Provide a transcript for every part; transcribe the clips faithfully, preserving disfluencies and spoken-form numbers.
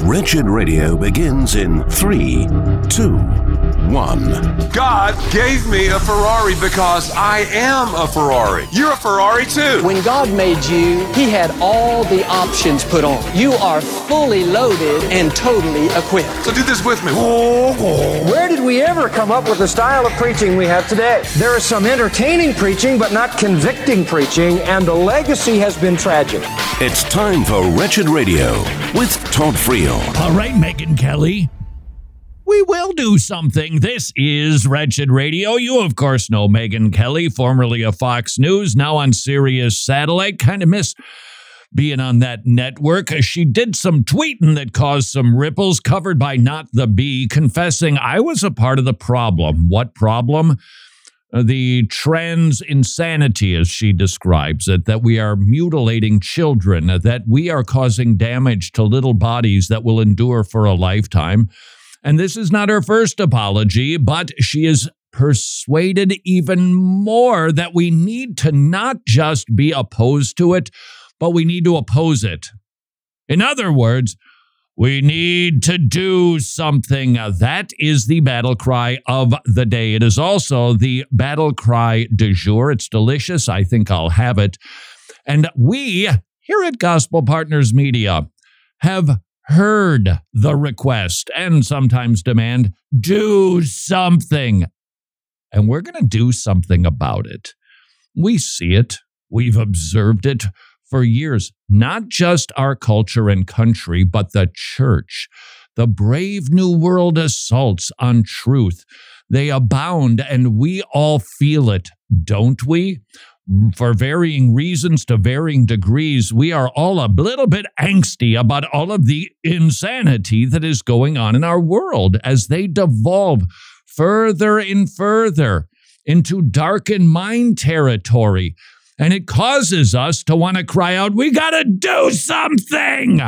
Wretched Radio begins in three, two, one. God gave me a Ferrari because I am a Ferrari. You're a Ferrari too. When God made you, He had all the options put on. You are fully loaded and totally equipped. So do this with me. Where did we ever come up with the style of preaching we have today? There is some entertaining preaching, but not convicting preaching, and the legacy has been tragic. It's time for Wretched Radio with Todd Friel. All right, Megyn Kelly. We will do something. This is Wretched Radio. You, of course, know Megyn Kelly, formerly of Fox News, now on Sirius Satellite. Kind of miss being on that network. She did some tweeting that caused some ripples, covered by Not the Bee, confessing I was a part of the problem. What problem? The trans insanity, as she describes it, that we are mutilating children, that we are causing damage to little bodies that will endure for a lifetime. And this is not her first apology, but she is persuaded even more that we need to not just be opposed to it, but we need to oppose it. In other words, we need to do something. That is the battle cry of the day. It is also the battle cry du jour. It's delicious. I think I'll have it. And we, here at Gospel Partners Media, have heard the request and sometimes demand, do something. And we're going to do something about it. We see it. We've observed it for years. Not just our culture and country, but the church. The brave new world assaults on truth. They abound, and we all feel it, don't we? For varying reasons, to varying degrees, we are all a little bit angsty about all of the insanity that is going on in our world as they devolve further and further into darkened mind territory. And it causes us to want to cry out, we got to do something.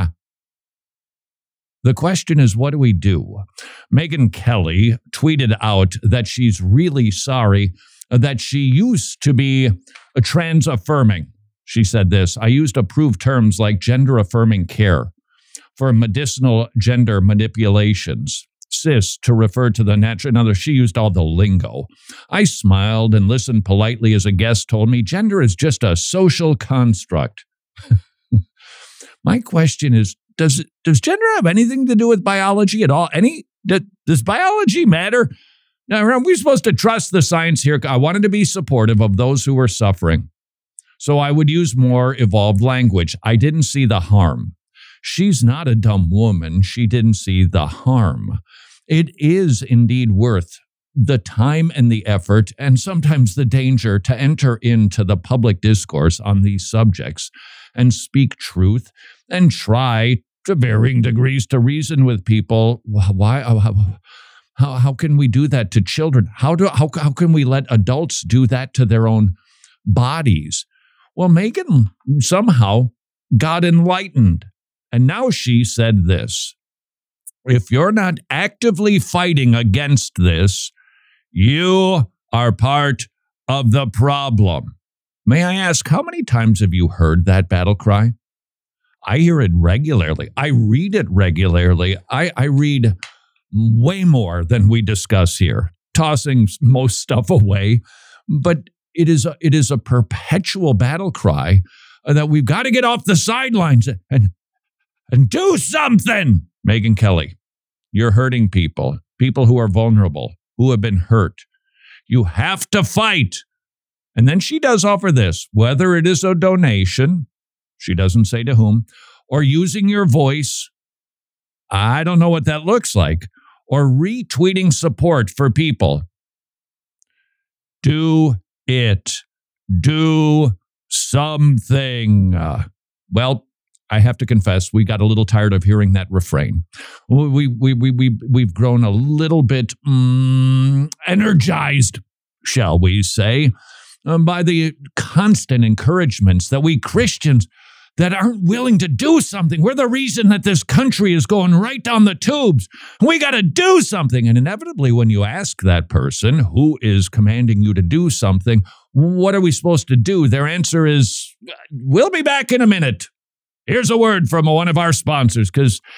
The question is, what do we do? Megyn Kelly tweeted out that she's really sorry that she used to be a trans-affirming. She said this, I used approved terms like gender-affirming care for medicinal gender manipulations. Cis to refer to the natural. In other words, she used all the lingo. I smiled and listened politely as a guest told me gender is just a social construct. My question is, does does gender have anything to do with biology at all? Any does biology matter? Now, are we supposed to trust the science here? I wanted to be supportive of those who were suffering, so I would use more evolved language. I didn't see the harm. She's not a dumb woman. She didn't see the harm. It is indeed worth the time and the effort and sometimes the danger to enter into the public discourse on these subjects and speak truth and try to varying degrees to reason with people. Why? How, how can we do that to children? How do how, how can we let adults do that to their own bodies? Well, Megyn somehow got enlightened. And now she said this, if you're not actively fighting against this, you are part of the problem. May I ask, how many times have you heard that battle cry? I hear it regularly. I read it regularly. I, I read way more than we discuss here, tossing most stuff away. But it is a, it is a perpetual battle cry that we've got to get off the sidelines and And do something. Megyn Kelly, you're hurting people, people who are vulnerable, who have been hurt. You have to fight. And then she does offer this, whether it is a donation, she doesn't say to whom, or using your voice, I don't know what that looks like, or retweeting support for people. Do it. Do something. Uh, well, I have to confess, we got a little tired of hearing that refrain. We, we, we, we, we've grown a little bit mm, energized, shall we say, um, by the constant encouragements that we Christians that aren't willing to do something. We're the reason that this country is going right down the tubes. We got to do something. And inevitably, when you ask that person who is commanding you to do something, what are we supposed to do? Their answer is, we'll be back in a minute. Here's a word from one of our sponsors, because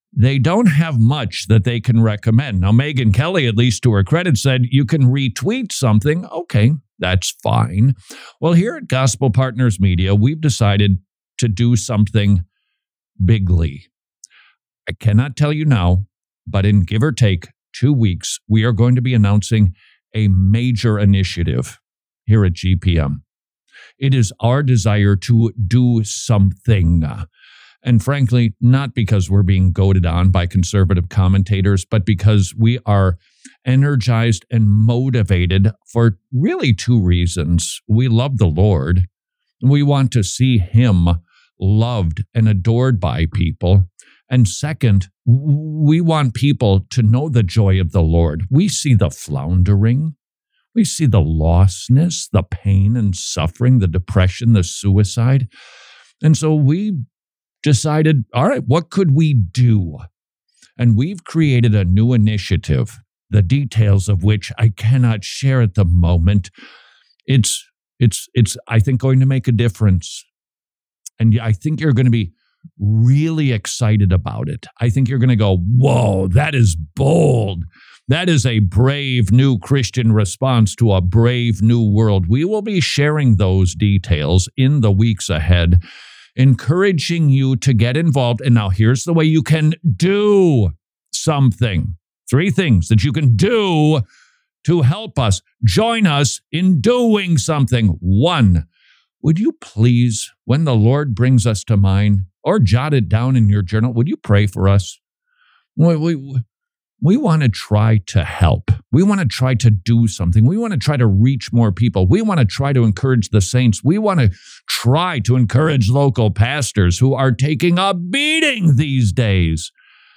they don't have much that they can recommend. Now, Megyn Kelly, at least to her credit, said you can retweet something. Okay, that's fine. Well, here at Gospel Partners Media, we've decided to do something bigly. I cannot tell you now, but in give or take two weeks, we are going to be announcing a major initiative here at G P M. It is our desire to do something. And frankly, not because we're being goaded on by conservative commentators, but because we are energized and motivated for really two reasons. We love the Lord. We want to see him loved and adored by people. And second, we want people to know the joy of the Lord. We see the floundering. We see the lostness, the pain and suffering, the depression, the suicide. And so we decided, all right, what could we do? And we've created a new initiative, the details of which I cannot share at the moment. It's, it's, it's, I think, going to make a difference. And I think you're going to be really excited about it. I think you're going to go, whoa, that is bold. That is a brave new Christian response to a brave new world. We will be sharing those details in the weeks ahead, encouraging you to get involved. And now here's the way you can do something. Three things that you can do to help us. Join us in doing something. One, would you please, when the Lord brings us to mind, or jot it down in your journal, would you pray for us? We, we, we want to try to help. We want to try to do something. We want to try to reach more people. We want to try to encourage the saints. We want to try to encourage local pastors who are taking a beating these days.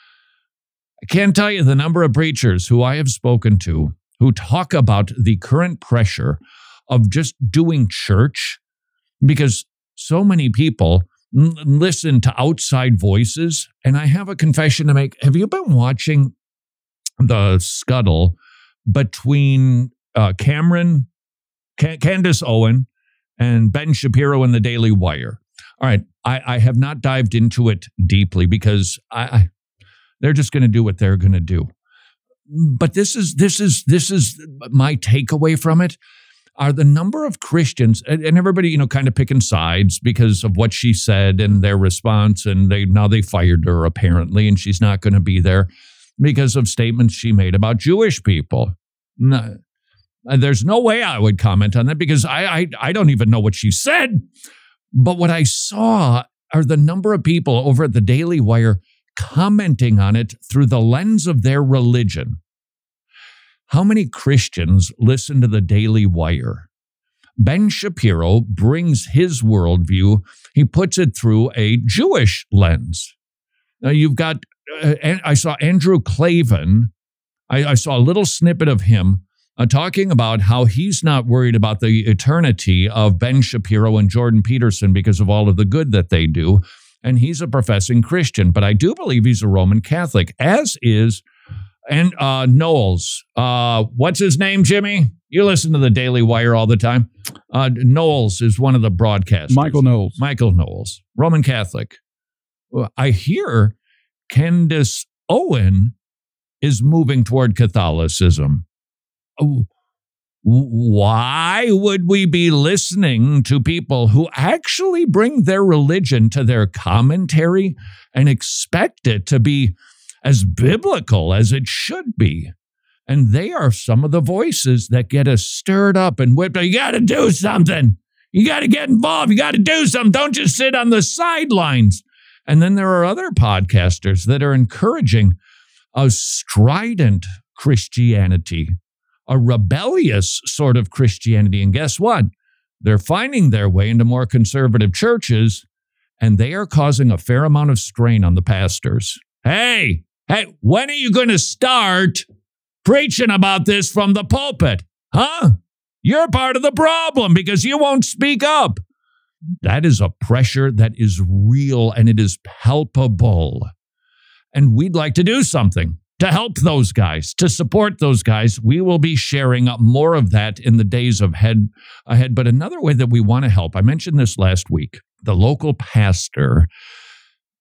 I can't tell you the number of preachers who I have spoken to who talk about the current pressure of just doing church because so many people listen to outside voices. And I have a confession to make. Have you been watching the scuttle between uh, Cameron, C- Candace Owen, and Ben Shapiro in the Daily Wire? All right, I, I have not dived into it deeply because I, I they're just going to do what they're going to do. But this is this is this is my takeaway from it. Are the number of Christians, and everybody, you know, kind of picking sides because of what she said and their response, and they now they fired her apparently, and she's not going to be there because of statements she made about Jewish people. No, there's no way I would comment on that because I, I I don't even know what she said. But what I saw are the number of people over at the Daily Wire commenting on it through the lens of their religion. How many Christians listen to the Daily Wire? Ben Shapiro brings his worldview. He puts it through a Jewish lens. Now you've got, uh, I saw Andrew Klavan. I, I saw a little snippet of him uh, talking about how he's not worried about the eternity of Ben Shapiro and Jordan Peterson because of all of the good that they do. And he's a professing Christian, but I do believe he's a Roman Catholic, as is And uh, Knowles, uh, what's his name, Jimmy? You listen to the Daily Wire all the time. Uh, Knowles is one of the broadcasters. Michael Knowles. Michael Knowles, Roman Catholic. I hear Candace Owen is moving toward Catholicism. Why would we be listening to people who actually bring their religion to their commentary and expect it to be as biblical as it should be? And they are some of the voices that get us stirred up and whipped. You got to do something. You got to get involved. You got to do something. Don't just sit on the sidelines. And then there are other podcasters that are encouraging a strident Christianity, a rebellious sort of Christianity. And guess what? They're finding their way into more conservative churches, and they are causing a fair amount of strain on the pastors. Hey, hey, when are you going to start preaching about this from the pulpit? Huh? You're part of the problem because you won't speak up. That is a pressure that is real and it is palpable. And we'd like to do something to help those guys, to support those guys. We will be sharing more of that in the days ahead. ahead. But another way that we want to help, I mentioned this last week, the local pastor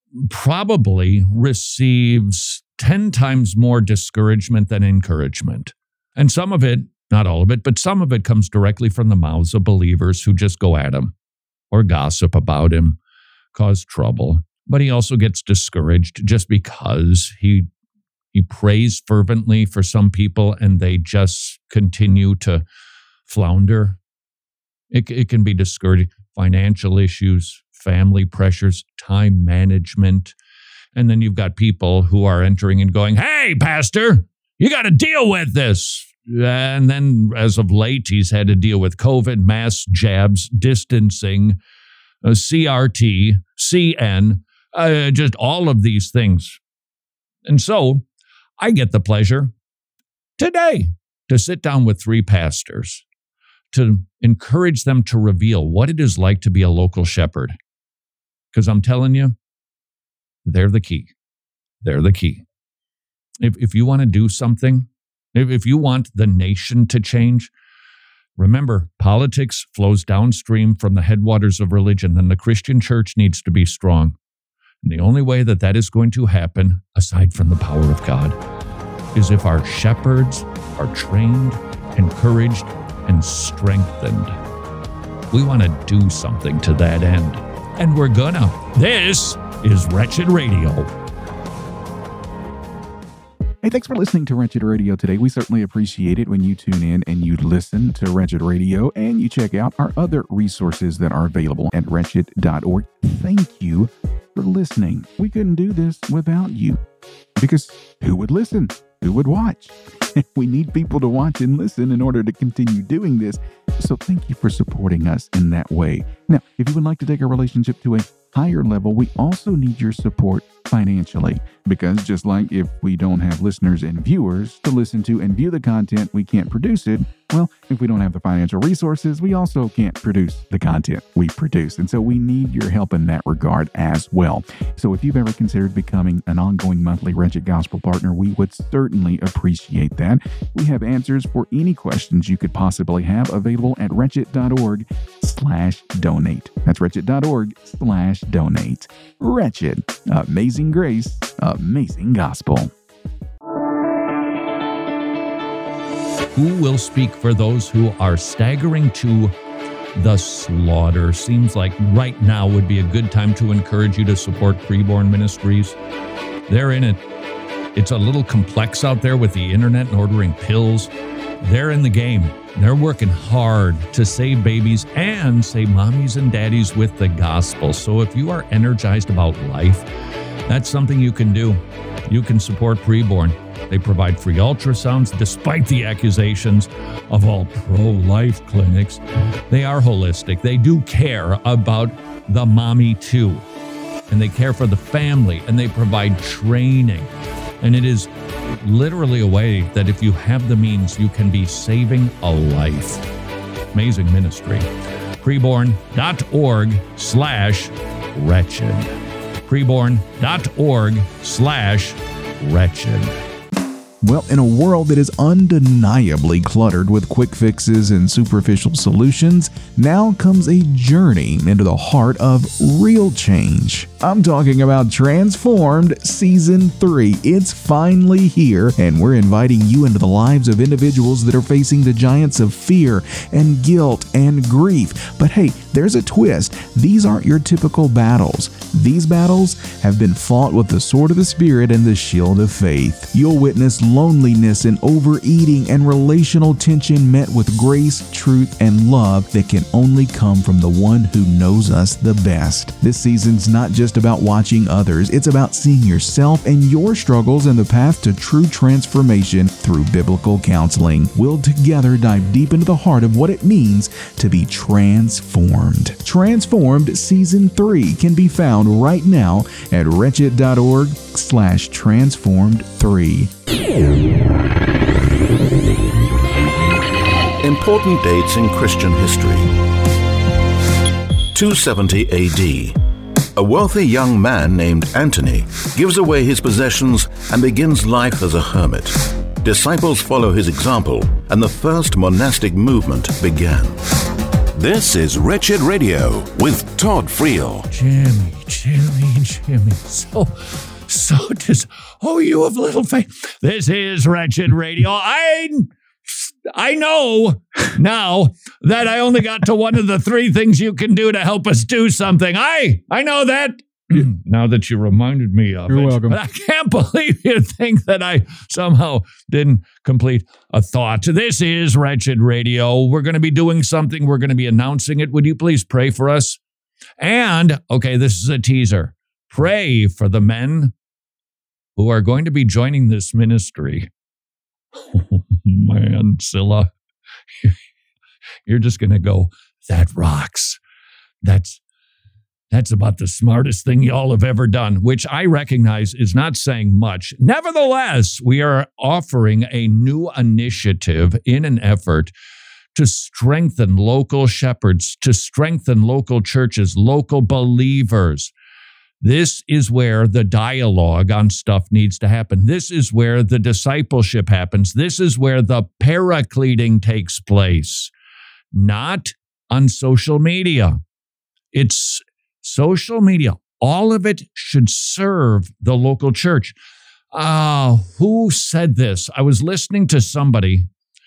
probably receives ten times more discouragement than encouragement. And some of it, not all of it, but some of it comes directly from the mouths of believers who just go at him or gossip about him, cause trouble. But he also gets discouraged just because he he prays fervently for some people and they just continue to flounder. It, it can be discouraging. Financial issues, family pressures, time management. And then you've got people who are entering and going, hey, pastor, you got to deal with this. And then as of late, he's had to deal with COVID, mass jabs, distancing, uh, C R T, C N, uh, just all of these things. And so I get the pleasure today to sit down with three pastors to encourage them to reveal what it is like to be a local shepherd. Because I'm telling you, they're the key. They're the key. If, if you want to do something, if, if you want the nation to change, remember, politics flows downstream from the headwaters of religion, and the Christian church needs to be strong. And the only way that that is going to happen, aside from the power of God, is if our shepherds are trained, encouraged, and strengthened. We want to do something to that end. And we're gonna. This is Wretched Radio. Hey, thanks for listening to Wretched Radio today. We certainly appreciate it when you tune in and you listen to Wretched Radio and you check out our other resources that are available at wretched dot org. Thank you for listening. We couldn't do this without you, because who would listen? Who would watch? We need people to watch and listen in order to continue doing this. So thank you for supporting us in that way. Now, if you would like to take our relationship to a higher level, we also need your support financially, because just like if we don't have listeners and viewers to listen to and view the content, we can't produce it. Well, if we don't have the financial resources, we also can't produce the content we produce. And so we need your help in that regard as well. So if you've ever considered becoming an ongoing monthly Wretched Gospel partner, we would certainly appreciate that. We have answers for any questions you could possibly have available at wretched dot org slash donate. That's wretched dot org slash donate. Wretched. Amazing grace. Amazing gospel. Who will speak for those who are staggering to the slaughter? Seems like right now would be a good time to encourage you to support Preborn Ministries. They're in it. It's a little complex out there with the internet and ordering pills. They're in the game. They're working hard to save babies and save mommies and daddies with the gospel. So if you are energized about life, that's something you can do. You can support Preborn. They provide free ultrasounds despite the accusations of all pro-life clinics. They are holistic. They do care about the mommy too. And they care for the family, and they provide training. And it is literally a way that if you have the means, you can be saving a life. Amazing ministry. Preborn dot org slash wretched. Preborn dot org slash wretched. Well, in a world that is undeniably cluttered with quick fixes and superficial solutions, now comes a journey into the heart of real change. I'm talking about Transformed Season three. It's finally here, and we're inviting you into the lives of individuals that are facing the giants of fear and guilt and grief. But hey, there's a twist. These aren't your typical battles. These battles have been fought with the sword of the Spirit and the shield of faith. You'll witness loneliness and overeating and relational tension met with grace, truth, and love that can only come from the one who knows us the best. This season's not just about watching others. It's about seeing yourself and your struggles and the path to true transformation through biblical counseling. We'll together dive deep into the heart of what it means to be transformed. Transformed Season three can be found right now at wretched dot org slash transformed three. Important dates in Christian history. two seventy A D. A wealthy young man named Antony gives away his possessions and begins life as a hermit. Disciples follow his example, and the first monastic movement began. This is Wretched Radio with Todd Friel. Jimmy, Jimmy, Jimmy. So, so just, oh, you have little faith. This is Wretched Radio. I, I know now that I only got to one of the three things you can do to help us do something. I, I know that. Now that you reminded me of You're it. welcome. But I can't believe you think that I somehow didn't complete a thought. This is Wretched Radio. We're going to be doing something. We're going to be announcing it. Would you please pray for us? And, okay, this is a teaser. Pray for the men who are going to be joining this ministry. Oh, man, Scylla. You're just going to go, that rocks. That's That's about the smartest thing y'all have ever done, which I recognize is not saying much. Nevertheless, we are offering a new initiative in an effort to strengthen local shepherds, to strengthen local churches, local believers. This is where the dialogue on stuff needs to happen. This is where the discipleship happens. This is where the paracleting takes place, not on social media. It's social media, all of it should serve the local church. Uh, who said this? I was listening to somebody.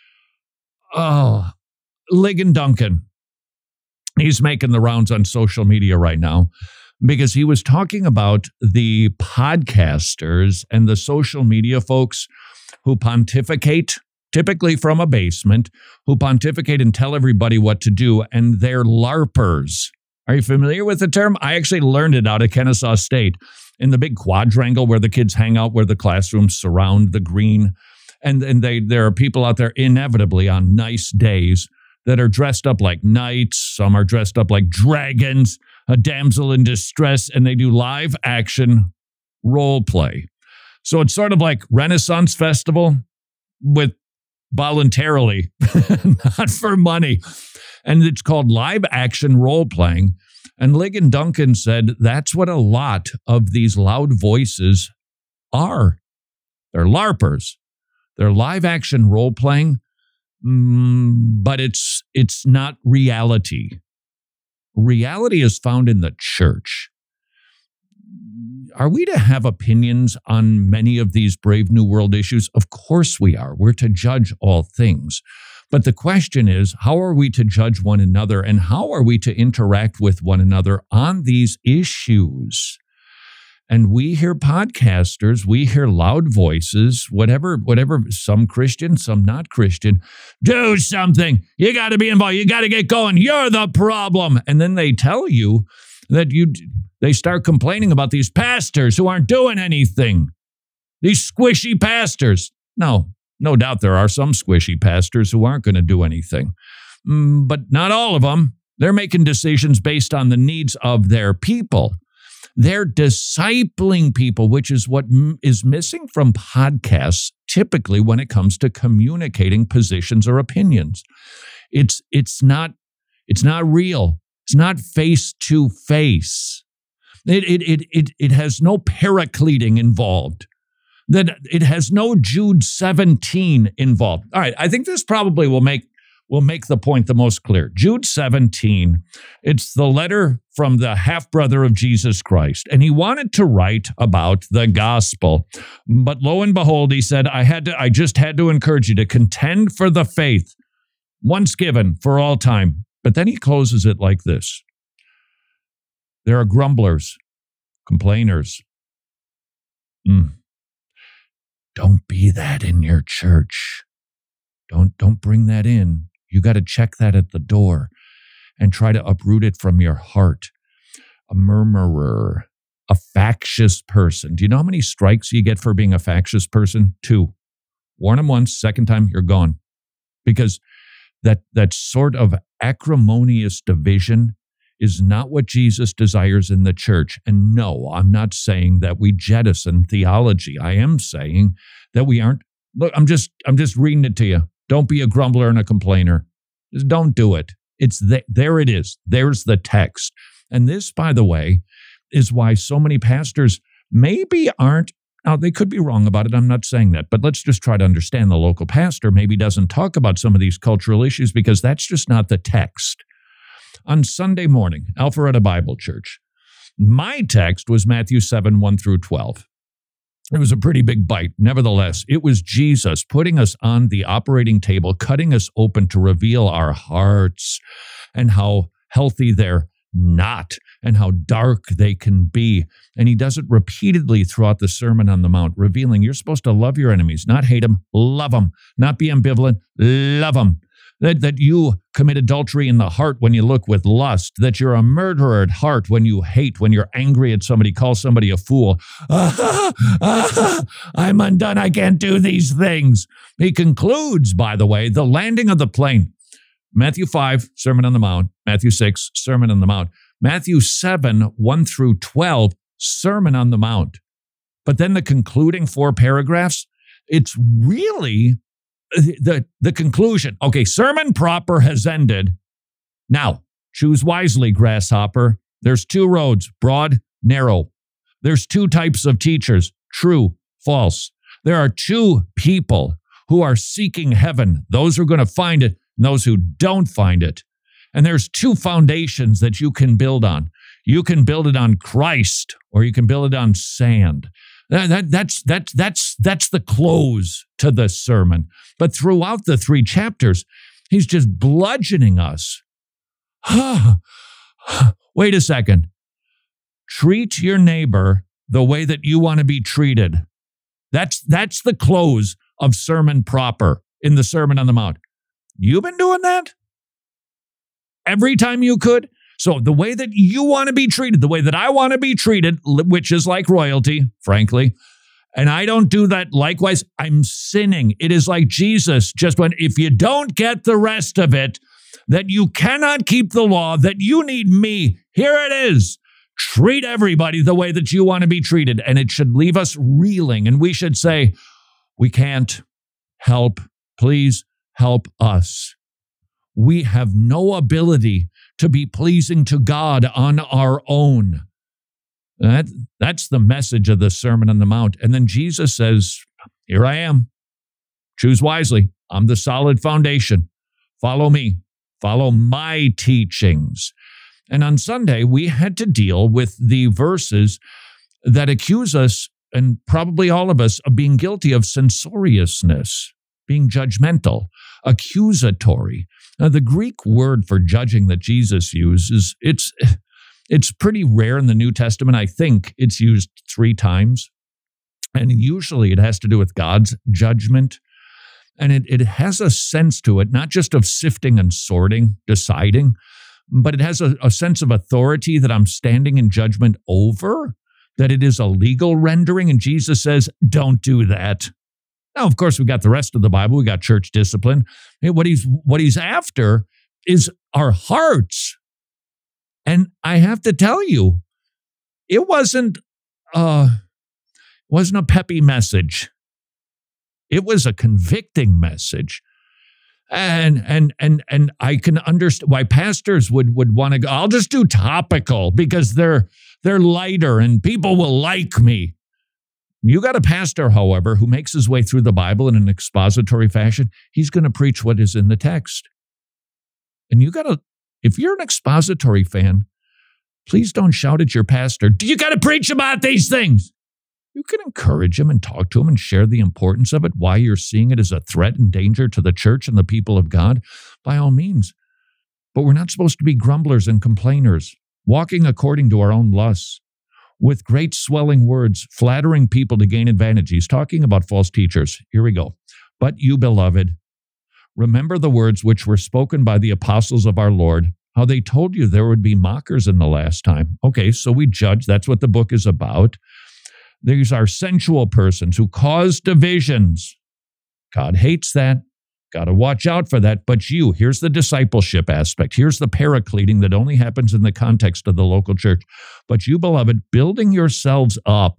Oh, Ligon Duncan. He's making the rounds on social media right now because he was talking about the podcasters and the social media folks who pontificate, typically from a basement, who pontificate and tell everybody what to do, and they're LARPers. Are you familiar with the term? I actually learned it out of Kennesaw State in the big quadrangle where the kids hang out, where the classrooms surround the green. And, and they there are people out there inevitably on nice days that are dressed up like knights. Some are dressed up like dragons, a damsel in distress, and they do live action role play. So it's sort of like Renaissance Festival with voluntarily, not for money. And it's called live action role playing. And Ligon Duncan said that's what a lot of these loud voices are. They're LARPers. They're live action role playing, mm, but it's it's not reality. Reality is found in the church. Are we to have opinions on many of these Brave New World issues? Of course we are. We're to judge all things. But the question is, how are we to judge one another, and how are we to interact with one another on these issues? And we hear podcasters, we hear loud voices, whatever, whatever, some Christian, some not Christian, do something. You got to be involved. You got to get going. You're the problem. And then they tell you that you, they start complaining about these pastors who aren't doing anything. These squishy pastors. No. No doubt there are some squishy pastors who aren't going to do anything, mm, but not all of them. They're making decisions based on the needs of their people. They're discipling people, which is what m- is missing from podcasts typically when it comes to communicating positions or opinions. It's it's not it's not real. It's not face to face. It it it it it has no paracleting involved. That it has no Jude seventeen involved. All right, I think this probably will make will make the point the most clear. Jude seventeen, it's the letter from the half-brother of Jesus Christ, and he wanted to write about the gospel. But lo and behold, he said, I had to, I just had to encourage you to contend for the faith, once given for all time. But then he closes it like this. There are grumblers, complainers. Mm. Don't be that in your church. Don't, don't bring that in. You got to check that at the door and try to uproot it from your heart. A murmurer, a factious person. Do you know how many strikes you get for being a factious person? Two. Warn them once, second time, you're gone. Because that, that sort of acrimonious division is not what Jesus desires in the church. And no, I'm not saying that we jettison theology. I am saying that we aren't. Look, I'm just I'm just reading it to you. Don't be a grumbler and a complainer. Just don't do it. It's the, there it is. There's the text. And this, by the way, is why so many pastors maybe aren't. Now, they could be wrong about it. I'm not saying that. But let's just try to understand the local pastor maybe doesn't talk about some of these cultural issues because that's just not the text. on Sunday morning, Alpharetta Bible Church. My text was Matthew seven, one through twelve. It was a pretty big bite. Nevertheless, it was Jesus putting us on the operating table, cutting us open to reveal our hearts and how healthy they're not and how dark they can be. And he does it repeatedly throughout the Sermon on the Mount, revealing you're supposed to love your enemies, not hate them, love them, not be ambivalent, love them. That, that you commit adultery in the heart when you look with lust, that you're a murderer at heart when you hate, when you're angry at somebody, call somebody a fool. Ah, ah, I'm undone, I can't do these things. He concludes, by the way, the landing of the plane. Matthew five, Sermon on the Mount. Matthew six, Sermon on the Mount. Matthew seven, one through twelve, Sermon on the Mount. But then the concluding four paragraphs, it's really the, the conclusion. Okay, sermon proper has ended. Now, choose wisely, grasshopper. There's two roads, broad, narrow. There's two types of teachers, true, false. There are two people who are seeking heaven, those who are going to find it, and those who don't find it. And there's two foundations that you can build on. You can build it on Christ, or you can build it on sand. That, that, that's, that's, that's, that's the close to the sermon. But throughout the three chapters, he's just bludgeoning us. Wait a second. Treat your neighbor the way that you want to be treated. That's, that's the close of sermon proper in the Sermon on the Mount. You've been doing that every time you could. So the way that you want to be treated, the way that I want to be treated, which is like royalty, frankly, and I don't do that likewise, I'm sinning. It is like Jesus just went, if you don't get the rest of it, that you cannot keep the law, that you need me, here it is. Treat everybody the way that you want to be treated. And it should leave us reeling. And we should say, we can't help. Please help us. We have no ability to be pleasing to God on our own. That, that's the message of the Sermon on the Mount. And then Jesus says, here I am. Choose wisely. I'm the solid foundation. Follow me. Follow my teachings. And on Sunday, we had to deal with the verses that accuse us, and probably all of us, of being guilty of censoriousness, being judgmental, accusatory. Now, the Greek word for judging that Jesus uses, it's it's pretty rare in the New Testament. I think it's used three times. And usually it has to do with God's judgment. And it, it has a sense to it, not just of sifting and sorting, deciding, but it has a, a sense of authority that I'm standing in judgment over, that it is a legal rendering. And Jesus says, don't do that. Now, of course, we got the rest of the Bible. We got church discipline. What he's what he's after is our hearts. And I have to tell you, it wasn't uh, wasn't a peppy message. It was a convicting message. And and and and I can understand why pastors would would want to go, I'll just do topical because they're they're lighter and people will like me. You got a pastor, however, who makes his way through the Bible in an expository fashion. He's going to preach what is in the text. And you got to, if you're an expository fan, please don't shout at your pastor, do you got to preach about these things? You can encourage him and talk to him and share the importance of it, why you're seeing it as a threat and danger to the church and the people of God, by all means. But we're not supposed to be grumblers and complainers, walking according to our own lusts, with great swelling words, flattering people to gain advantage. He's talking about false teachers. Here we go. But you, beloved, remember the words which were spoken by the apostles of our Lord, how they told you there would be mockers in the last time. Okay, so we judge. That's what the book is about. These are sensual persons who cause divisions. God hates that. Got to watch out for that. But you, here's the discipleship aspect. Here's the paracleting that only happens in the context of the local church. But you, beloved, building yourselves up,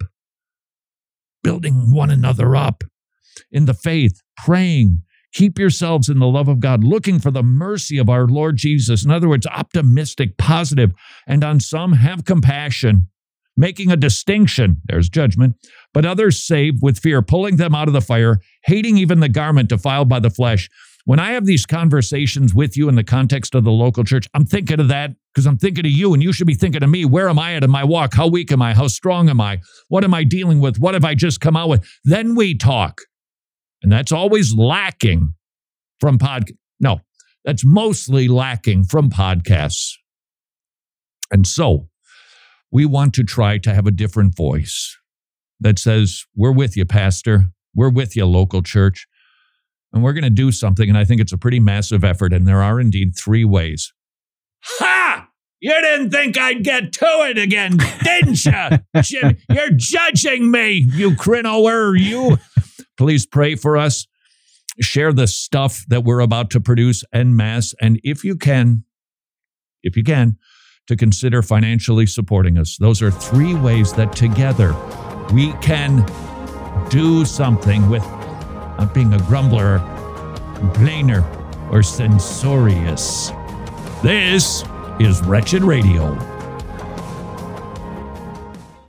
building one another up in the faith, praying, keep yourselves in the love of God, looking for the mercy of our Lord Jesus. In other words, optimistic, positive, and on some have compassion, making a distinction, there's judgment, but others save with fear, pulling them out of the fire, hating even the garment defiled by the flesh, When I have these conversations with you in the context of the local church, I'm thinking of that because I'm thinking of you, and you should be thinking of me. Where am I at in my walk? How weak am I? How strong am I? What am I dealing with? What have I just come out with? Then we talk. And that's always lacking from podcast. No, that's mostly lacking from podcasts. And so we want to try to have a different voice that says, we're with you, pastor. We're with you, local church. And we're going to do something, and I think it's a pretty massive effort, and there are indeed three ways. Ha! You didn't think I'd get to it again, didn't you? Jim, you're judging me, you crinoer, you. Please pray for us. Share the stuff that we're about to produce en masse, and if you can, if you can, to consider financially supporting us. Those are three ways that together we can do something with not being a grumbler, complainer, or censorious. This is Wretched Radio.